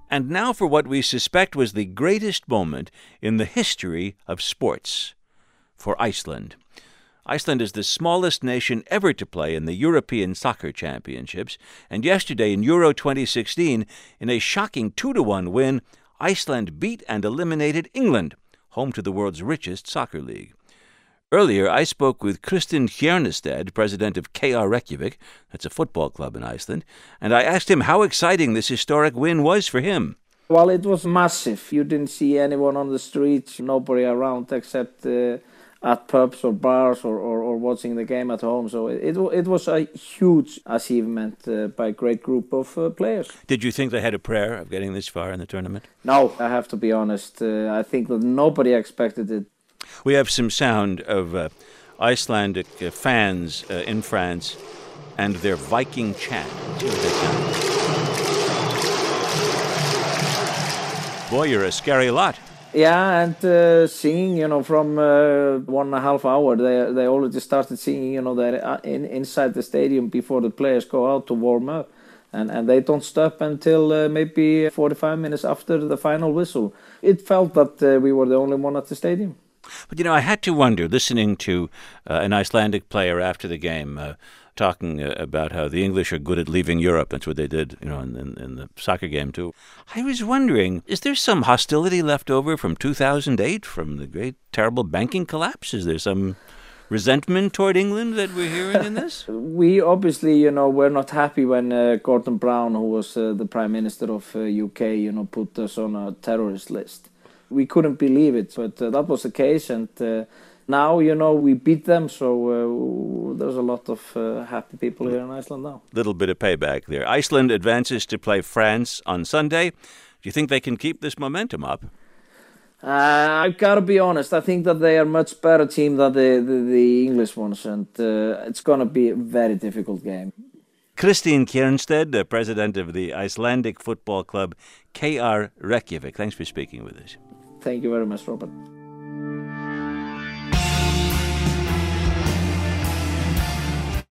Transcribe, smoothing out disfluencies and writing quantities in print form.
And now for what we suspect was the greatest moment in the history of sports. For Iceland. Iceland is the smallest nation ever to play in the European Soccer Championships, and yesterday in Euro 2016, in a shocking 2-1 win, Iceland beat and eliminated England, home to the world's richest soccer league. Earlier, I spoke with Kristinn Kjærnested, president of KR Reykjavik, that's a football club in Iceland, and I asked him how exciting this historic win was for him. Well, it was massive. You didn't see anyone on the streets, nobody around except at pubs or bars or watching the game at home. So it was a huge achievement by a great group of players. Did you think they had a prayer of getting this far in the tournament? No, I have to be honest. I think that nobody expected it. We have some sound of Icelandic fans in France and their Viking chant. See what they sound. Boy, you're a scary lot. Yeah, and singing, from 1.5 hours, they already started singing, they're inside the stadium before the players go out to warm up. And they don't stop until maybe 45 minutes after the final whistle. It felt that we were the only one at the stadium. But, I had to wonder, listening to an Icelandic player after the game talking about how the English are good at leaving Europe. That's what they did, in the soccer game, too. I was wondering, is there some hostility left over from 2008, from the great, terrible banking collapse? Is there some resentment toward England that we're hearing in this? We obviously, we're not happy when Gordon Brown, who was the Prime Minister of UK, put us on a terrorist list. We couldn't believe it, but that was the case, and now, we beat them, so there's a lot of happy people here in Iceland now. Little bit of payback there. Iceland advances to play France on Sunday. Do you think they can keep this momentum up? I've got to be honest. I think that they are a much better team than the English ones, and it's going to be a very difficult game. Kristinn Kjærnested, the president of the Icelandic football club KR Reykjavik. Thanks for speaking with us. Thank you very much, Robert.